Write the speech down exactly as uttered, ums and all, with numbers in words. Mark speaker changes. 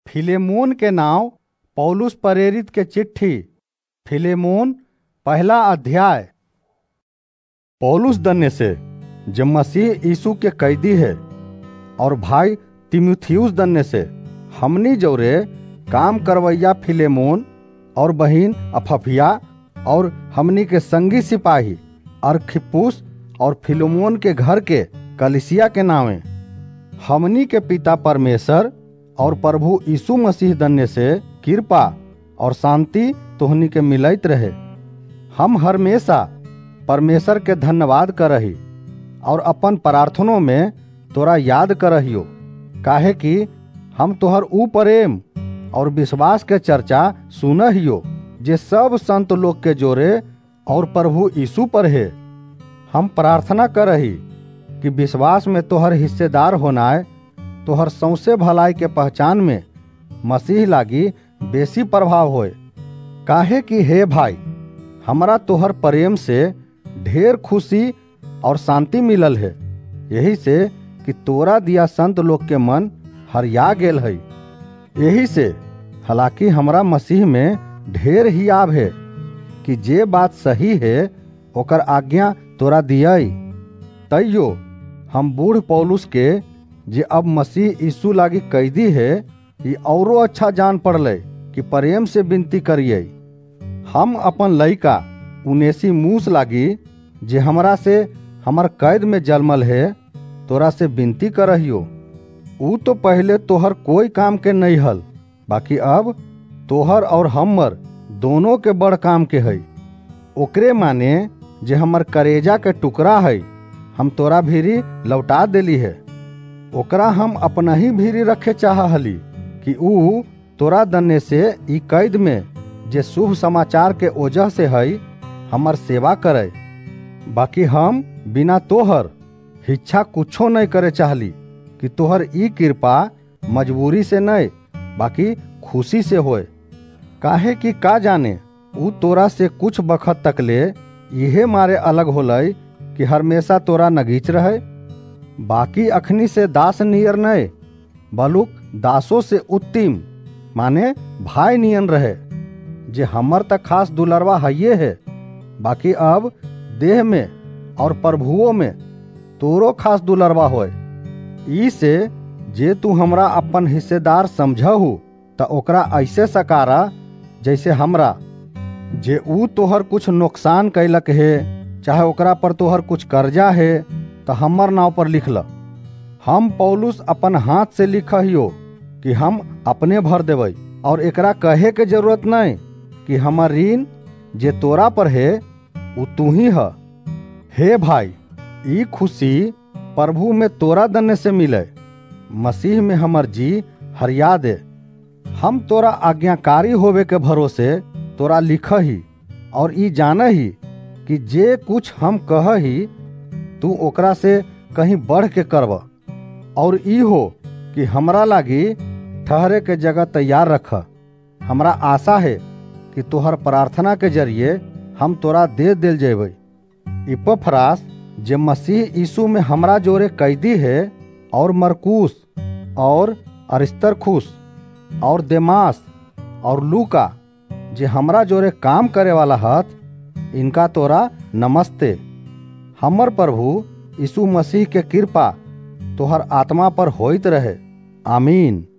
Speaker 1: Philemon के नाव पौलुस प्रेरित के चिट्ठी। फिलेमोन पहला अध्याय। पौलुस दन्य से जो मसीह यीशु के कैदी है, और भाई तीमुथियुस दन्य से हमनी जोरे काम करवैया फिलेमोन और बहिन अफफिया और हमनी के संगी सिपाही अरखिप्पुस और फिलेमोन के घर के कलिसिया के नावे हमनी के पिता परमेश्वर और प्रभु यीशु मसीह दन्य से कृपा और शांति तोहनी के मिलत रहे। हम हमेशा परमेश्वर के धन्यवाद करही और अपन प्रार्थनों में तोरा याद करहियो, काहे कि हम तोहर ऊ प्रेम और विश्वास के चर्चा सुनहियो जे सब संत लोग के जोरे और प्रभु यीशु पर है। हम प्रार्थना करही कि विश्वास में तोहर हिस्सेदार होनाय तोहर सौंसे भलाई के पहचान में मसीह लागी बेसी प्रभाव होए। काहे कि हे भाई, हमरा तोहर प्रेम से ढेर खुशी और शांति मिलल है, यही से कि तोरा दिया संत लोग के मन हरिया गेल है। यही से हालांकि हमरा मसीह में ढेर ही आव है कि जे बात सही है ओकर आज्ञा तोरा दियाई। तैयो हम बूढ़ पौलुस के जे अब मसीह यीशु लागी कैदी है, ये औरो अच्छा जान पड़ले कि प्रेम से विनती करिए। हम अपन लइका उनेसिमुस लागी जे हमरा से हमर कैद में जलमल है, तोरा से विनती करहियो। ऊ तो पहले तोहर कोई काम के नहीं हल, बाकी अब तोहर और हमर दोनों के बड़ काम के है। ओकरे माने जे हमर करेजा के टुकड़ा है, हम तोरा भीरी लौटा देली है। ओकरा हम अपना ही भीरी रखे चाहली कि ऊ तोरा दन्ने से ई कैद में जे शुभ समाचार के वजह से है हमर सेवा करे। बाकी हम बिना तोहर इच्छा कुछो नहीं करे चाहली कि तोहर ई कृपा मजबूरी से नहीं बाकी खुशी से होए। काहे कि का जाने ऊ तोरा से कुछ बखत तक ले इहे मारे अलग होलई कि हमेशा तोरा नगीच रहे। बाकी अखनी से दास नियर नहीं बलुक दासों से उत्तम माने भाई नियन रहे, जे हमर तक खास दुलरवा हइये है। बाकी अब देह में और प्रभुओं में तोरो खास दुलरवा होए। ई से जे तू हमरा अपन हिस्सेदार समझहु त ओकरा ऐसे सकारा जैसे हमरा जे ऊ तोहर कुछ नुकसान कैलक है, चाहे ओकरा पर तोहर कुछ कर्जा है तो हमर नाव पर लिख ल। हम पौलुस अपन हाथ से लिखहियो कि हम अपने भर देबै, और एकरा कहे के जरूरत नहीं कि हमर ऋण जे तोरा पर है ऊ तू ही है। हे भाई, ई खुशी प्रभु में तोरा दन्ने से मिले, मसीह में हमर जी हरिया दे। हम तोरा आज्ञाकारी होवे के भरोसे तोरा लिखही और ई जानही कि जे कुछ हम कहही तू ओकरा से कहीं बढ़ के करब, और ई हो कि हमरा लागी ठहरे के जगह तैयार रख। हमरा आशा है कि तोहर प्रार्थना के जरिए हम तोरा दे दिल जेबै। इपफ्रास जे मसीह यीशु में हमरा जोरे कैदी है, और मरकुस और अरिस्तर्खुस और देमास और लूका जे हमरा जोरे काम करे वाला हथ, इनका तोरा नमस्ते। हमर प्रभु यीशु मसीह के कृपा तोहर आत्मा पर होइत रहे। आमीन।